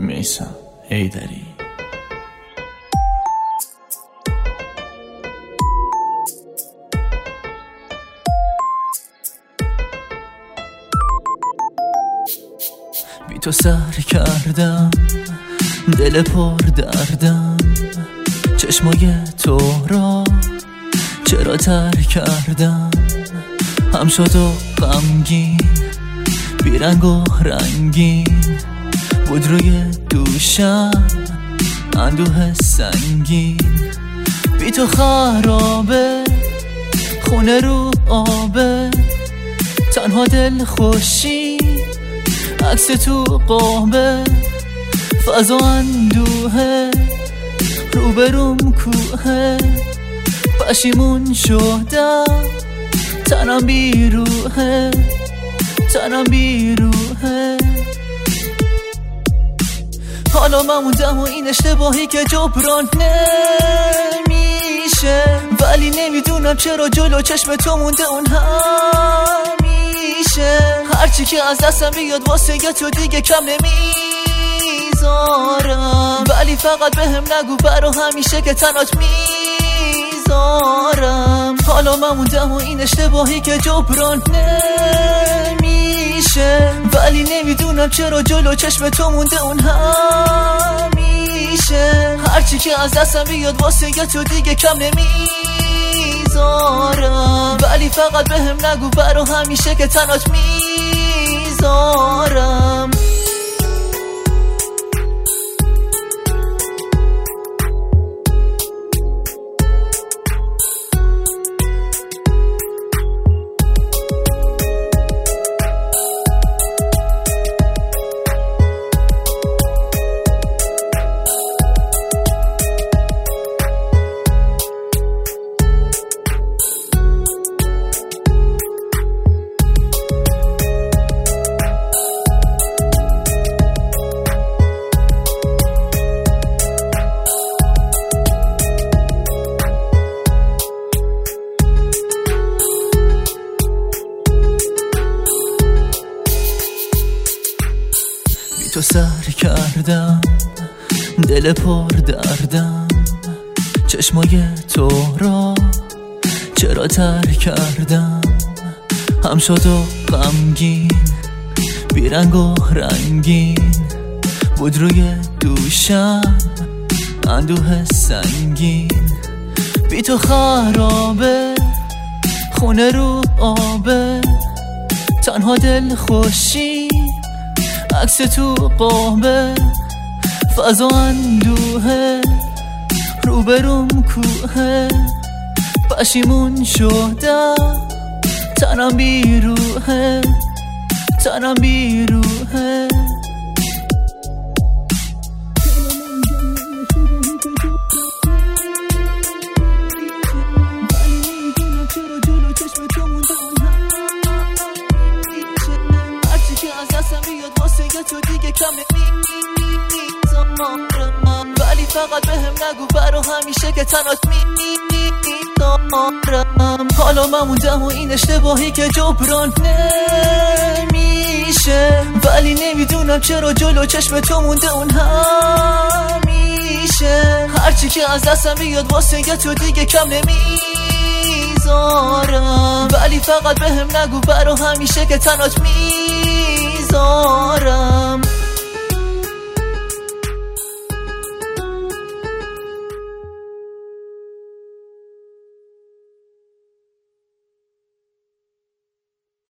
میثم حیدری. بی تو سر کردم، دل پر دردم، چشمای تو را چرا تر کردم؟ هم شد و غمگین، بیرنگ و رنگین بود روی دوشم اندوه سنگین. بی تو خرابه، خونه رو آبه، تنها دل خوشی عکس تو قابه، فضا اندوهه روبروم کوهه، پشیمون شدم تنم بیروهه، تنم بیروهه. حالا من موندم و این اشتباهی که جبران نمیشه، ولی نمیدونم چرا جلو چشم تو مونده اون همیشه. هرچی که از دستم بیاد واسه تو دیگه کم نمیذارم، ولی فقط بهم نگو برا همیشه که تنات میذارم. حالا من موندم و این اشتباهی که جبران نمیشه، ولی نمیدونم چرا جلو چشم تو مونده اون همیشه. هرچی که از دستم بیاد واسه تو دیگه کم نمیذارم، ولی فقط بهم نگو برا همیشه که تنات میذارم. تو سر کردم، دل پر دردم، چشمای تو را چرا تر کردم؟ هم شد و غمگین، بیرنگ و رنگین بود روی دوشم اندوه سنگین. بی تو خرابه، خونه رو آبه، تنها دل خوشی عکس تو قابه، فضا اندوهه روبروم کوهه، پشیمون شدم تنم بیروهه، تنم بیروهه. تو دیگه کم نمیذارم، ولی فقط بهم نگو برا همیشه که تنات میذارم. حالا من موندم و این اشتباهی که جبران نمیشه، ولی نمیدونم چرا جلو چشم تو مونده اون همیشه. هرچی که از دستم بیاد واسه تو دیگه کم نمیذارم، ولی فقط بهم نگو برا همیشه که تنات